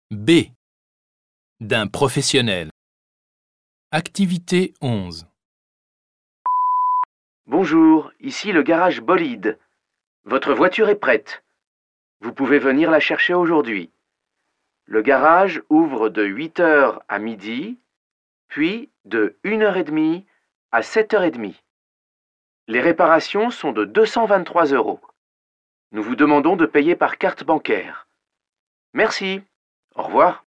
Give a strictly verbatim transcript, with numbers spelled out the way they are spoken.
B. D'un professionnel. Activité onze. Bonjour, ici le garage Bolide. Votre voiture est prête. Vous pouvez venir la chercher aujourd'hui. Le garage ouvre de huit heures à midi, puis de une heure trente à sept heures trente. Les réparations sont de deux cent vingt-trois euros. Nous vous demandons de payer par carte bancaire. Merci. Au revoir.